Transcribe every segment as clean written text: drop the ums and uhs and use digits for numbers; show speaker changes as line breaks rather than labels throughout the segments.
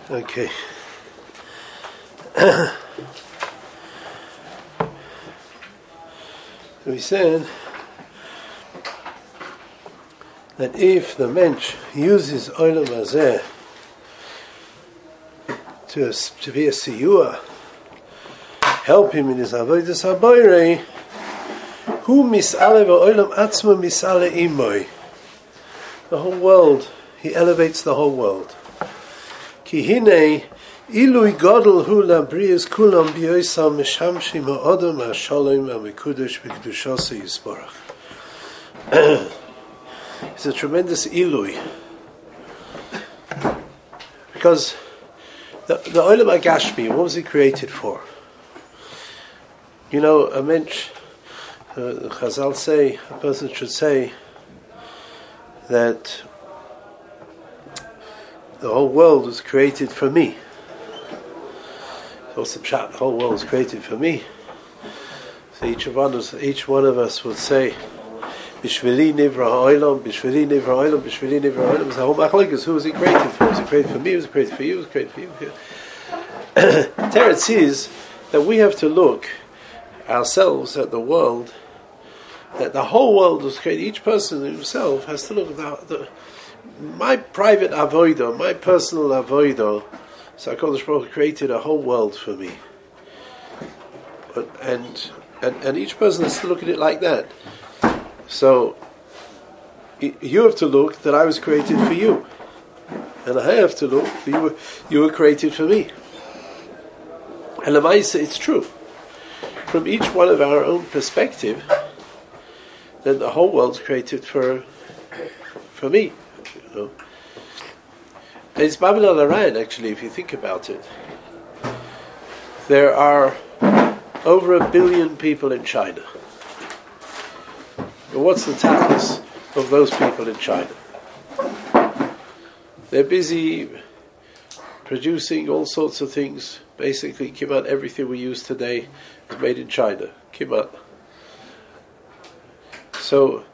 Okay. We said that if the mensch uses Olam Hazeh to be a siyua, help him in his avodas habayre, hu misale v'olam atzma misale imoy. The whole world, he elevates the whole world. Ki hinei ilui gadol hu labriyas kulam biyoisam mishamshim ha'adam ha'shalom ha'mekudesh b'kedushasa yisbarach. It's a tremendous ilui. Because the Olam HaGashmi, what was it created for? You know, a mensch, Chazal say, a person should say that the whole world was created for me. So the whole world was created for me. So each one of us would say, Bishvili nivra ha'olam, Bishvili nivra ha'olam, Bishvili nivra ha'olam. It's the whole machlokes. Who was it created for? Was it created for me? Was it created for you? Was it created for you? Teretz says that we have to look ourselves at the world, that the whole world was created. Each person himself has to look at my private avodah, my personal avodah. So HaKadosh Baruch Hu created a whole world for me, and each person has to look at it like that. So you have to look that I was created for you, and I have to look that you were created for me. And Lamaisa, it's true from each one of our own perspective that the whole world's created for me. You know, and it's Babylon Aran, actually, if you think about it. There are over 1 billion people in China. But what's the tachlis of those people in China? They're busy producing all sorts of things. Basically, Kimat, everything we use today is made in China. Kimat. So,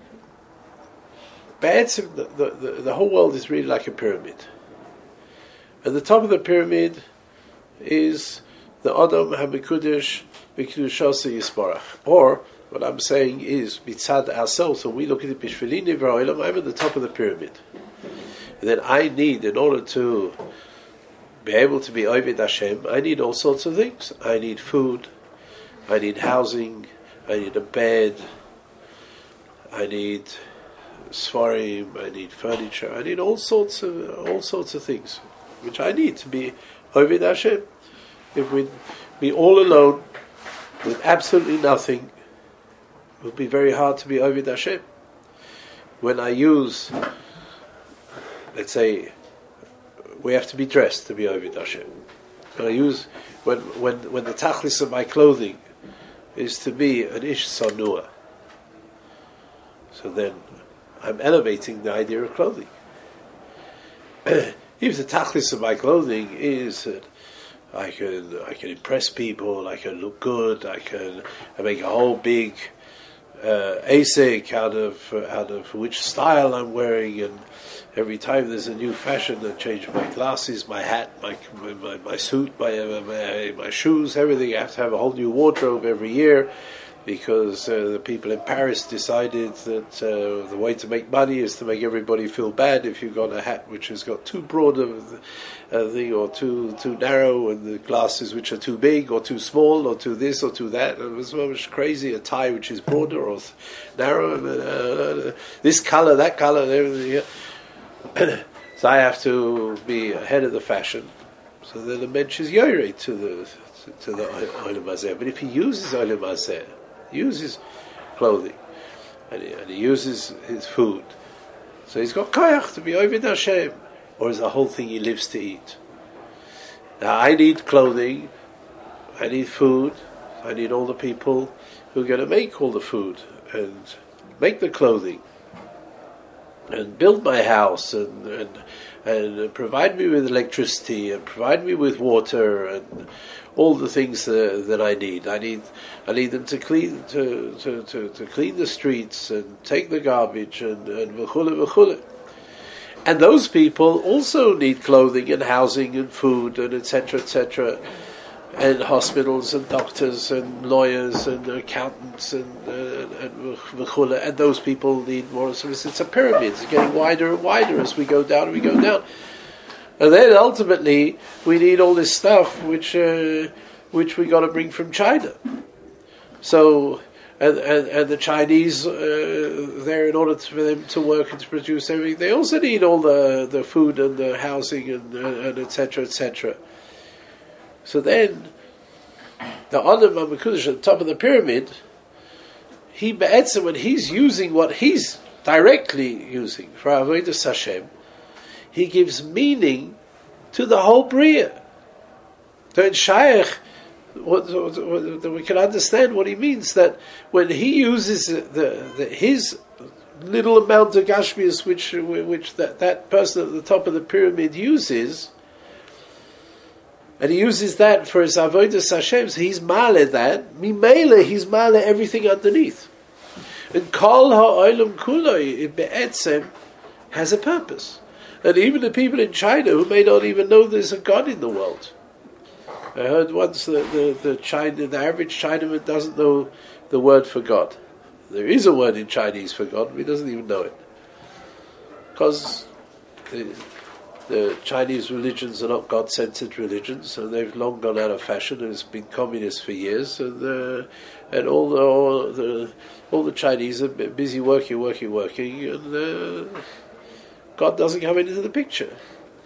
the whole world is really like a pyramid. At the top of the pyramid is the Adam HaMekudesh B'Kedushasa Yisbarach. Or, what I'm saying is, mitzad ourselves, when we look at it, Bishvili nivra ha'olam, I'm at the top of the pyramid. And then I need, in order to be able to be Oved Hashem, I need all sorts of things. I need food, I need housing, I need a bed, I need svarim, I need furniture, I need all sorts of things, which I need to be Oved Hashem. If we'd be all alone, with absolutely nothing, it would be very hard to be Oved Hashem. When I use, let's say, we have to be dressed to be Oved Hashem. When the tachlis of my clothing is to be an ish sanua, so then I'm elevating the idea of clothing. If the tachlis of my clothing is that I can impress people, I can look good, I make a whole big asik out of which style I'm wearing, and every time there's a new fashion, I change my glasses, my hat, my suit, my shoes, everything. I have to have a whole new wardrobe every year, because the people in Paris decided that the way to make money is to make everybody feel bad if you've got a hat which has got too broad of a thing, or too narrow, and the glasses which are too big or too small or too this or too that. And it was so much crazy, a tie which is broader or narrow, this color, that color, and everything. So I have to be ahead of the fashion. So then the mensch is yorei to the Olam Hazeh. But if he uses Olam Hazeh, uses clothing, and he uses his food, so he's got koyach to be Oved Hashem, or is the whole thing he lives to eat? Now I need clothing, I need food, I need all the people who are going to make all the food and make the clothing and build my house and provide me with electricity and provide me with water and all the things that I need. I need them to clean to clean the streets and take the garbage and v'chule v'chule. And those people also need clothing and housing and food and etc., and hospitals and doctors and lawyers and accountants and those people need more service. It's a pyramid. It's getting wider and wider as we go down and we go down. And then ultimately we need all this stuff which we got to bring from China. So and the Chinese there, in order for them to work and to produce everything, they also need all the food and the housing and etc. So then the Adam HaMekudesh at the top of the pyramid, he be'etzem, when he's using what he's directly using for Avodas Hashem, he gives meaning to the whole Bria. So in Shaykh, we can understand what he means, that when he uses his little amount of Gashmius which that person at the top of the pyramid uses, and he uses that for his Avodas Hashem, so he's male that, mimele, he's male everything underneath. And Kol ha'olam kuloi be'etzem has a purpose. And even the people in China who may not even know there's a God in the world. I heard once the average Chinaman doesn't know the word for God. There is a word in Chinese for God, but he doesn't even know it. Because the Chinese religions are not God-centered religions, and they've long gone out of fashion, and it's been communist for years, and all the Chinese are busy working, and God doesn't come into the picture.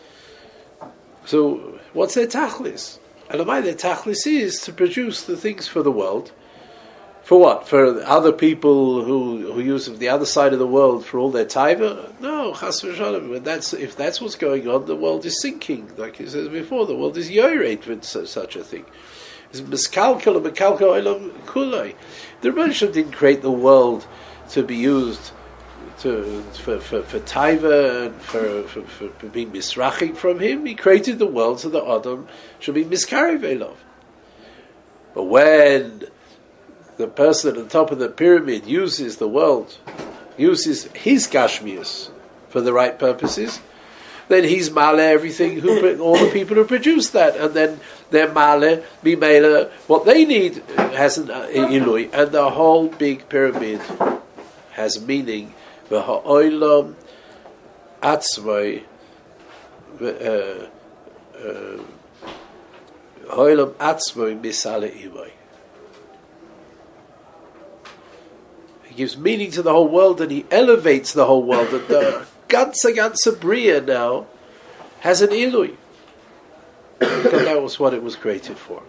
So, what's their tachlis? And their tachlis is to produce the things for the world. For what? For other people who use the other side of the world for all their taiva? No, chas v'shalom. If that's what's going on, the world is sinking. Like he says before, the world is yoyreit with such a thing. It's miskalkel and mekalkel olam kulai. The Rebbe didn't create the world to be used for taiva and for being misrachik from him. He created the world so that Adam should be miskarev elov. But when the person at the top of the pyramid uses the world, uses his gashmius for the right purposes, then he's male everything, all the people who produce that, and then they're male, bimele, what they need has an ilui, and the whole big pyramid has meaning. V'ha'olam atzmai ha'olam atzmai misale imai. He gives meaning to the whole world, and he elevates the whole world. And the ganze Bria now has an ilui, because that was what it was created for.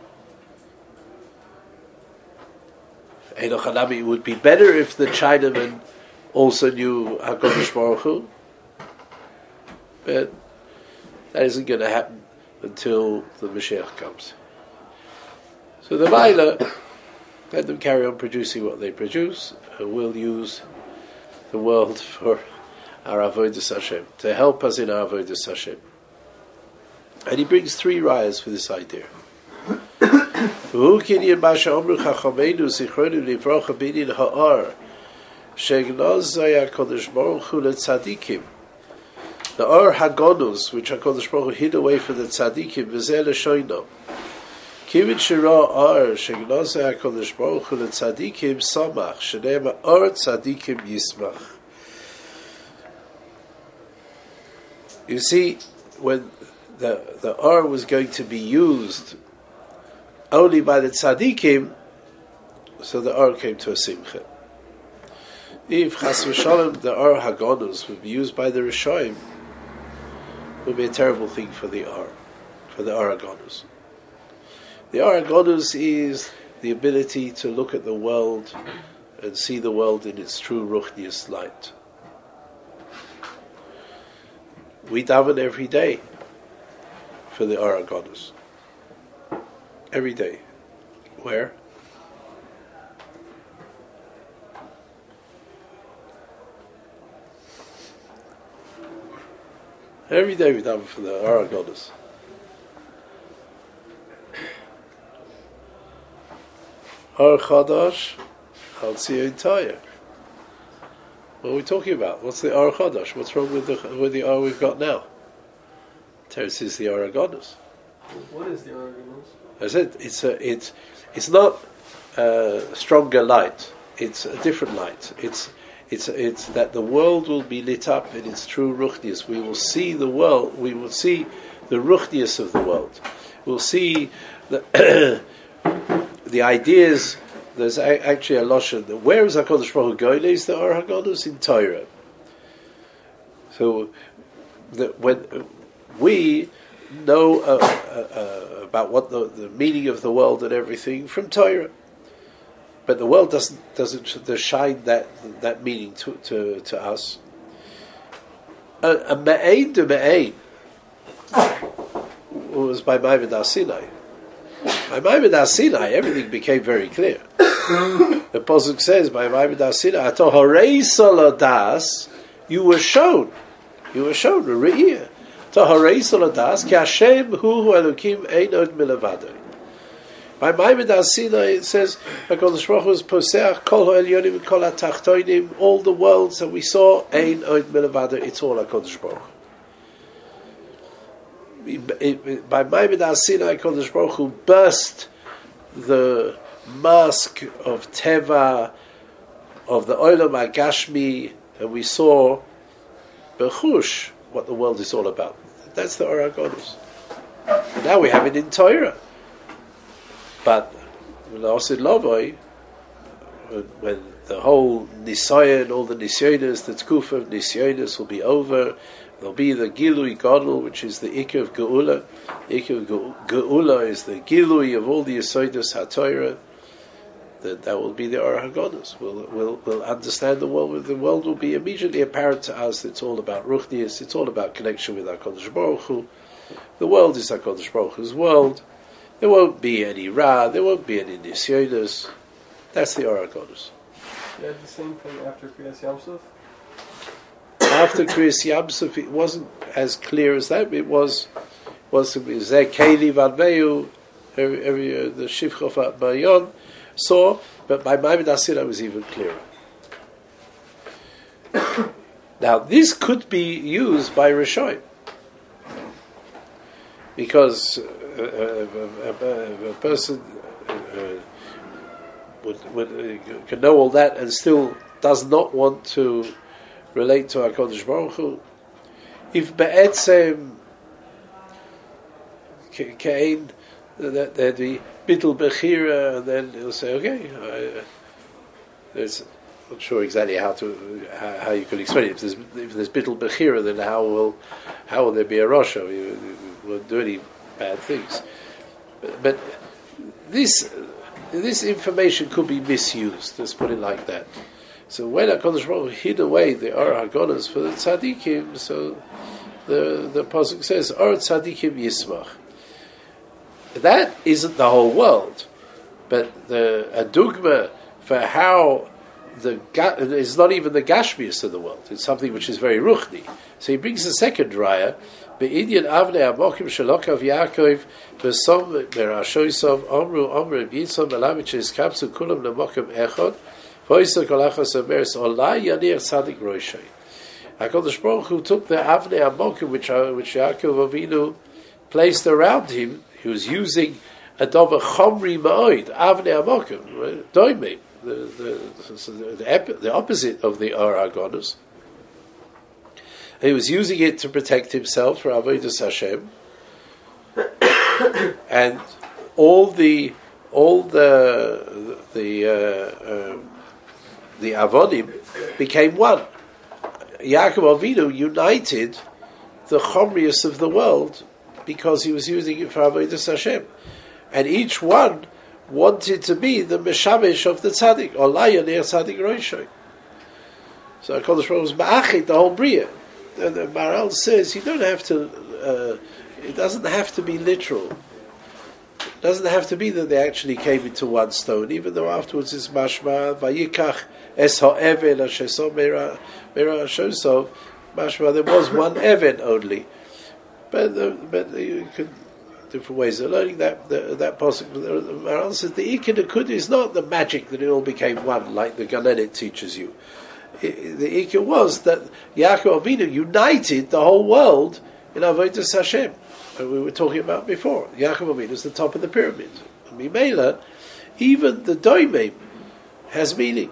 Eino Chanami, it would be better if the Chinaman also knew HaKadosh Baruch Hu, but that isn't going to happen until the Mashiach comes. So the Maila, let them carry on producing what they produce, and we'll use the world for our Avodas Hashem, to help us in our Avodas Hashem. And he brings three rayas for this idea. The Or Hagonus, which HaKadosh Baruch Hu hid away for the Tzadikim, V'zeh L'shoino. Kivin Shira Or, Shegnozah HaKadosh Baruch Hu L'Tzadikim Samach, Shene'ema Or Tzadikim Yismach. You see, when the Or was going to be used only by the Tzadikim, so the Or came to a Simcha. If Chas v'Shalom the Or Hagonus would be used by the Rishoim, it would be a terrible thing for the Or Hagonus. The Or Hagonus is the ability to look at the world and see the world in its true Ruchnius light. We daven every day for the Or Hagonus. Every day. Where? Every day we daven for the Or Hagonus. Or Chadash, Al Tzion Taya. What are we talking about? What's the Or Chodosh? What's wrong with the Or we've got now? Teretz is the Or HaGodus.
What is the Or HaGodus?
I said it's not stronger light. It's a different light. It's that the world will be lit up in its true ruchnius. We will see the world. We will see the ruchnius of the world. We'll see the the ideas. There's actually a lashon. Where is HaKadosh Baruch Hu Goyle? Is the Or HaGodus in Torah? So when we know about what the meaning of the world and everything from Torah, but the world doesn't shine that meaning to us. A me'ain to me'ain was by Maimon Har Sinai. By Maimon Har Sinai, everything became very clear. The pasuk says by Maimon Har Sinai, "Ato harei soladas," you were shown a re'iyah. Ato harei soladas ki Hashem hu Elokim ein od milavado. By Maimon Har Sinai it says, HaKadosh Baruch Hu is poseach kol ha'elyonim kol ha'tachtonim, all the worlds that we saw, ein od milavado, it's all HaKadosh Baruch Hu. By Maimon Har Sinai, HaKadosh Baruch Hu burst the mask of Teva, of the Olam HaGashmi, and we saw Bechush, what the world is all about. That's the Or HaGodus. Now we have it in Torah. But when the whole Nisayan, all the Nisyonis, the Tkuf of Nisyonis will be over, there'll be the Gilui Gadol, which is the Ikar of Geula. Ikar of Geula is the Gilui of all the Yesodus HaTorah. That will be the Or HaGodus. We'll understand the world. The world will be immediately apparent to us. It's all about Ruchnius. It's all about connection with HaKadosh Baruch Hu. The world is HaKadosh Baruch Hu's world. There won't be any Ra, there won't be any Nisyonis. That's the Or HaGodus.
You had the same thing after Kriyas Yamsuf?
After Kriyas Yamsuf, it wasn't as clear as that. It was Zeh Keli Vadveu, the Shivcha Bayon saw, but by Maimon Har Sinai was even clearer. Now, this could be used by Rishonim, because a person can know all that and still does not want to relate to HaKadosh Baruch Hu. If be'etzem kain, there'd be bittul bechira, and then he'll say, okay, I'm not sure exactly how you could explain it. If there's bittul bechira, then how will there be a Rasha? We won't do any bad things. But this information could be misused. Let's put it like that. So when HaKadosh Baruch Hu hid away the Or HaGodus for the tzaddikim, so the pasuk says, Or tzaddikim yismach. That isn't the whole world, but a dogma for how it's not even the Gashmius of the world. It's something which is very ruchni. So he brings a second raya. Be'inyan avnei amokim shalokav Yaakov v'som merashoisov omru b'yitzom elamich iskapsu kulam lemokim echod v'oiser kolachos omeres olai yanir tzadik roishay. HaKadosh Baruch Hu took the avnei amokim which Yaakov Avinu placed around him. He was using a dover chomri ma'oid, avnei amokim, doimim, the opposite of the Or HaGodus. He was using it to protect himself for Avodas Hashem, and all the avodim became one. Yaakov Avinu united the chomrius of the world because he was using it for Avodas Hashem, and each one wanted to be the meshamesh of the tzaddik, or layanir tzaddik roishoy. So HaKadosh Baruch Hu was ma'achid the whole bria. And the Maharal says you don't have to. It doesn't have to be literal. It doesn't have to be that they actually came into one stone, even though afterwards it's mashma vayikach es ha'even asheso mera shosov mashma. There was one even only, but you could different ways of learning that pasuk. The Maharal says the Ikar Nakuda is not the magic that it all became one, like the Gan Eden teaches you. the Ikar was that Yaakov Avinu united the whole world in Avodas Hashem. And we were talking about before. Yaakov Avinu is the top of the pyramid. And Mimela, even the Doimim has meaning.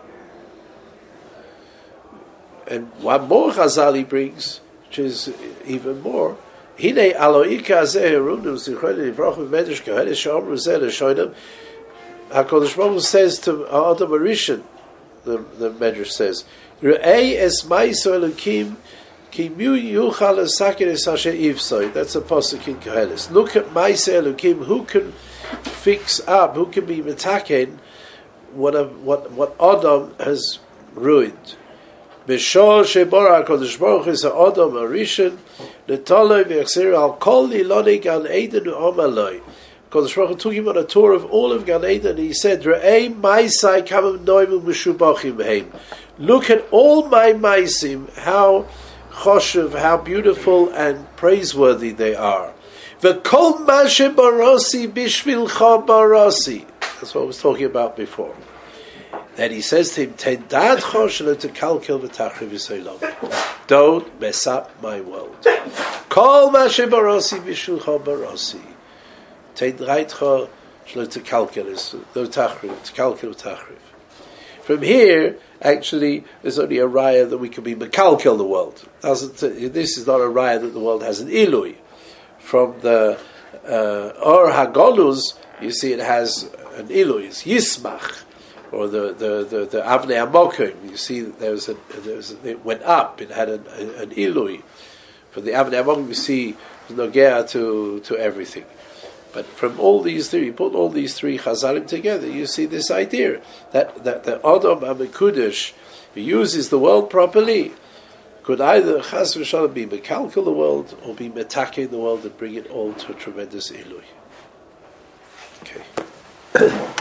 And one more Chazal he brings, which is even more. Hine aloika azeh herunu zichron livrach v'medrash koheles she'omru zeh l'shoinem. HaKadosh Baruch Hu says to Adam Arishan, the Medrash says, Re'ei es ma'aso Elokim ki mu yuchal esaken es asher ivsoi. That's a pasuk in Koheles. Look at ma'aso Elokim, who can fix up, who can be metaken what Adam has ruined. B'shor shebora HaKadosh Baruch Hu is Adam Arishan Netoloi v'yachzir al kol iloni gan Eden u'omaloi. Kodesh Baruch Hu took him on a tour of all of Gan Eden, and he said, Re'ei maisai kamam noimim meshubachim heim. Look at all my maisim, how choshev, how beautiful and praiseworthy they are. V'kol ma shebarosi bishvilcha barosi. That's what I was talking about before. Then he says to him, Tendad choshelo to kalkel v'tachriv yisaylam. Don't mess up my world. Kol ma shebarosi bishvilcha barosi. From here, actually, there's only a raya that we can be mekalkel the world. This is not a raya that the world has an ilui. From the Or Hagolus, you see it has an ilui. It's Yismach, or the Avnei Amokim. You see it went up. It had an ilui. For the Avnei Amokim, you see nogea to everything. But from all these three, you put all these three Chazalim together, you see this idea that the Adam HaMekudesh, who uses the world properly, could either Chas v'Shalom be mekalkel the world, or be metake the world and bring it all to a tremendous ilui. Okay.